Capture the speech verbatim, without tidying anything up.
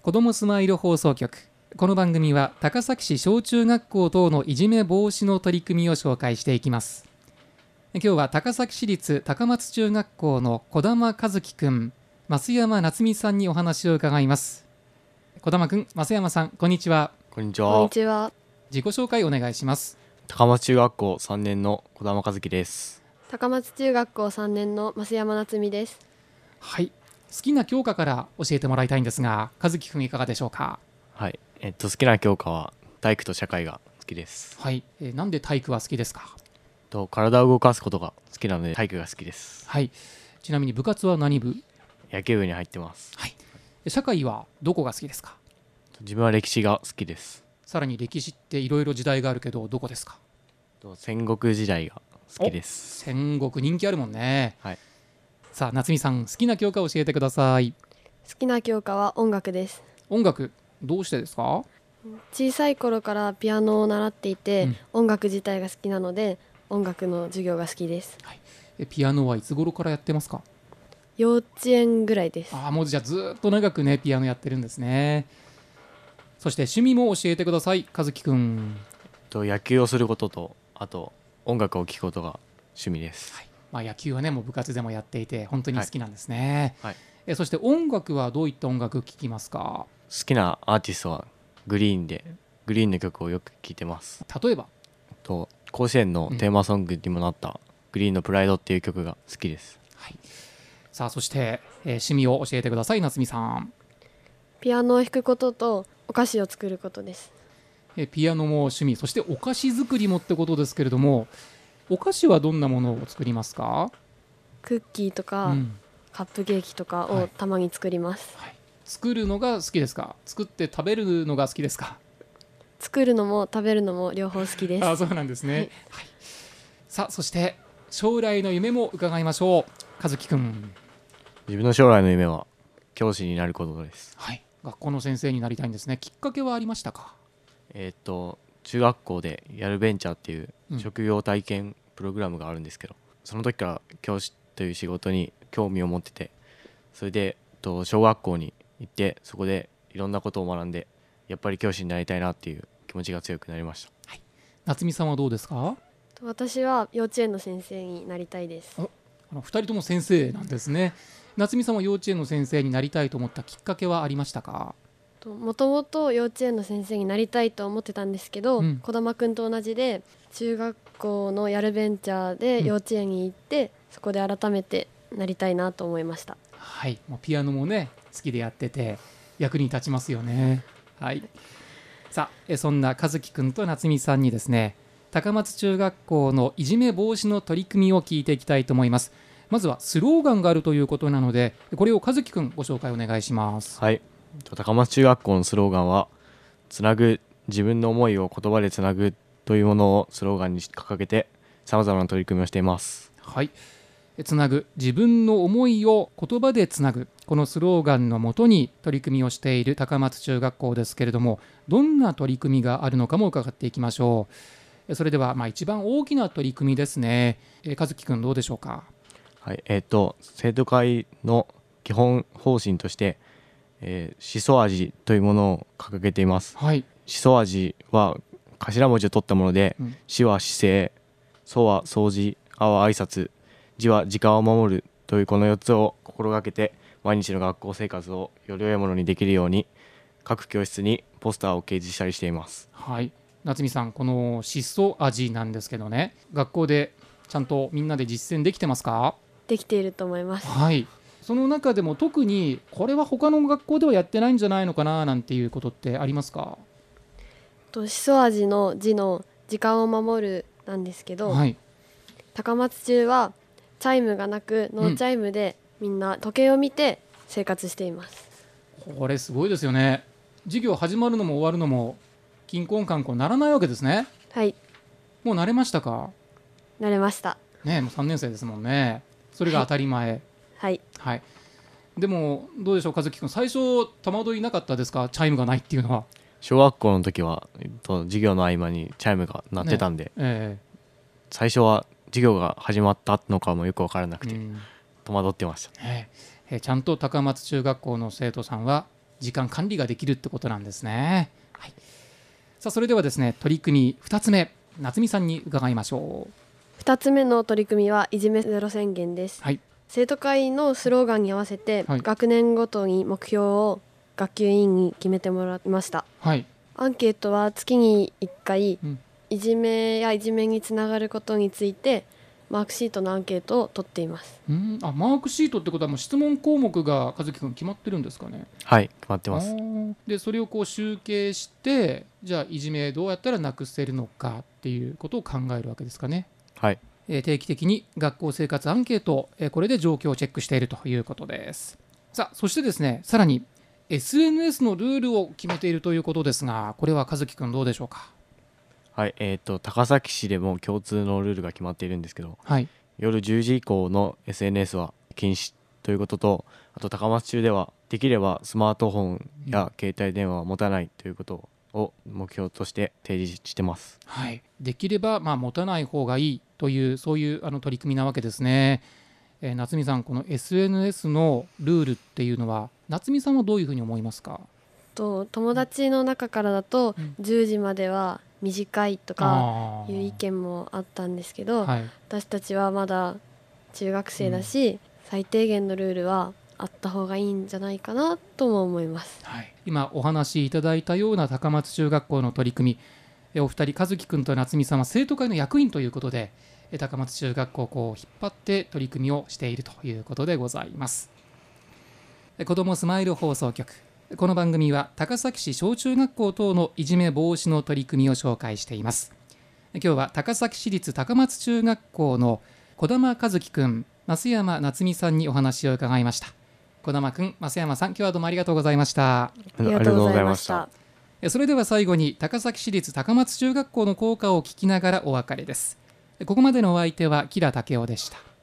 子どもスマイル放送局。この番組は高崎市小中学校等のいじめ防止の取り組みを紹介していきます。今日は高崎市立高松中学校の児玉和樹くん、増山夏美さんにお話を伺います。児玉くん、増山さん、こんにちは。 こんにちは。 こんにちは。 自己紹介お願いします。 高松中学校さんねんの児玉和樹です。 高松中学校さんねんの増山夏美です。 はい、好きな教科から教えてもらいたいんですが、和樹くんいかがでしょうか。 はい、えっと好きな教科は体育と社会が好きです。 はい、えー、なんで体育は好きですか。 と体を動かすことが好きなので体育が好きです。 はい、ちなみに部活は何部。 野球部に入ってます。 はい、社会はどこが好きですか。 自分は歴史が好きです。 さらに歴史っていろいろ時代があるけどどこですか。 と戦国時代が好きです。 戦国人気あるもんね。 はい。 さあ夏美さん、好きな教科を教えてください。 好きな教科は音楽です。 音楽、どうしてですか。 小さい頃からピアノを習っていて、うん、音楽自体が好きなので音楽の授業が好きです。 はい、えピアノはいつ頃からやってますか。 幼稚園ぐらいです。 ああ、もうじゃあずっと長くねピアノやってるんですね。そして趣味も教えてください、和樹くん。 と野球をすることと、あと音楽を聴くことが趣味です。 はい、まあ、野球はねもう部活でもやっていて本当に好きなんですね。 はいはい、 えそして音楽はどういった音楽聴きますか。 好きなアーティストはグリーンでグリーンの曲をよく聴いてます。 例えばと甲子園のテーマソングにもなった、うん、グリーンのプライドっていう曲が好きです。 はい、さあそして、えー、趣味を教えてください、夏美さん。 ピアノを弾くこととお菓子を作ることです。 えピアノも趣味、そしてお菓子作りもってことですけれども、お菓子はどんなものを作りますか。 クッキーとか、うん、カップケーキとかをたまに作ります。 はいはい、作るのが好きですか。作って食べるのが好きですか。 作るのも食べるのも両方好きです。 あ、そうなんですね。はいはい、さあそして将来の夢も伺いましょう、和樹くん。 自分の将来の夢は教師になることです。 はい、学校の先生になりたいんですね。きっかけはありましたか。 えー、っと中学校でやるベンチャーっていう職業体験プログラムがあるんですけど、うん、その時から教師という仕事に興味を持ってて、それでと小学校に行ってそこでいろんなことを学んで、やっぱり教師になりたいなっていう気持ちが強くなりました。 はい、夏美さんはどうですか。 私は幼稚園の先生になりたいです。 あのふたりとも先生なんですね。夏美さんは幼稚園の先生になりたいと思ったきっかけはありましたか。 もともと幼稚園の先生になりたいと思ってたんですけど、うん、児玉くんと同じで中学校のやるベンチャーで幼稚園に行って、うん、そこで改めてなりたいなと思いました。 はい、もうピアノもね好きでやってて役に立ちますよね。はい、さあそんな和樹くんと夏美さんにですね、高松中学校のいじめ防止の取り組みを聞いていきたいと思います。まずはスローガンがあるということなので、これを和樹くんご紹介お願いします。 はい、高松中学校のスローガンはつなぐ、自分の思いを言葉でつなぐというものをスローガンに掲げてさまざまな取り組みをしています。 はい、つなぐ、自分の思いを言葉でつなぐ、このスローガンのもとに取り組みをしている高松中学校ですけれども、どんな取り組みがあるのかも伺っていきましょう。それではまあ一番大きな取り組みですね。えー、和樹くんどうでしょうか。 はい、えー、と生徒会の基本方針としてえー、しそ味というものを掲げています。 はい、 しそ味は頭文字を取ったもので、うん、しは姿勢、そは掃除、あは挨拶、じは時間を守るというこのよっつを心がけて毎日の学校生活をより良いものにできるように各教室にポスターを掲示したりしています。 はい、夏美さん、このしそ味なんですけどね、学校でちゃんとみんなで実践できてますか。 できていると思います。 はい、その中でも特にこれは他の学校ではやってないんじゃないのかななんていうことってありますか。 としそ味の字の時間を守るなんですけど、はい、高松中はチャイムがなくノーチャイムでみんな時計を見て生活しています。 うん、これすごいですよね。授業始まるのも終わるのも金婚観光ならないわけですね。 はい、 もう慣れましたか。 慣れましたね。もうさんねん生ですもんね。それが当たり前。 はいはい、でもどうでしょう、和樹くん、最初戸惑いなかったですか、チャイムがないっていうのは。 小学校の時は、えっと、授業の合間にチャイムが鳴ってたんで、ねえー、最初は授業が始まったのかもよく分からなくて、うん、戸惑ってました、 えーえー、ちゃんと高松中学校の生徒さんは時間管理ができるってことなんですね。はい、さあそれではですね、取り組みふたつめ、夏美さんに伺いましょう。 ふたつめの取り組みはいじめゼロ宣言です。 はい、 生徒会のスローガンに合わせて、はい、学年ごとに目標を学級委員に決めてもらいました。 はい、 アンケートは月にいっかい、うん、いじめやいじめにつながることについてマークシートのアンケートを取っています。 うん、あ、マークシートってことはもう質問項目が和樹くん決まってるんですかね。 はい、決まってます。 でそれをこう集計して、じゃあいじめどうやったらなくせるのかっていうことを考えるわけですかね。 はい、 えー、定期的に学校生活アンケート、えー、これで状況をチェックしているということです。さあそしてですね、さらに エスエヌエス のルールを決めているということですが、これは和樹くんどうでしょうか。 はい、えーと、高崎市でも共通のルールが決まっているんですけど、 はい、 夜じゅうじ以降の エスエヌエス は禁止ということと、あと高松中ではできればスマートフォンや携帯電話を持たないということを目標として提示してます。 はい、できればまあ持たない方がいいという、そういうあの取り組みなわけですね。えー、夏美さん、この エスエヌエス のルールっていうのは夏美さんはどういうふうに思いますか。 と友達の中からだとじゅうじまでは短いとかいう意見もあったんですけど、はい、私たちはまだ中学生だし、うん、最低限のルールはあった方がいいんじゃないかなとも思います。 はい、今お話しいただいたような高松中学校の取り組み、お二人和樹くんと夏美さんは生徒会の役員ということで、高松中学校をこう引っ張って取り組みをしているということでございます。子どもスマイル放送局、この番組は高崎市小中学校等のいじめ防止の取り組みを紹介しています。今日は高崎市立高松中学校の児玉和樹くん、増山夏美さんにお話を伺いました。児玉くん、増山さん、今日はどうもありがとうございました。 ありがとうございました。 それでは最後に高崎市立高松中学校の校歌を聞きながらお別れです。ここまでのお相手は木田武夫でした。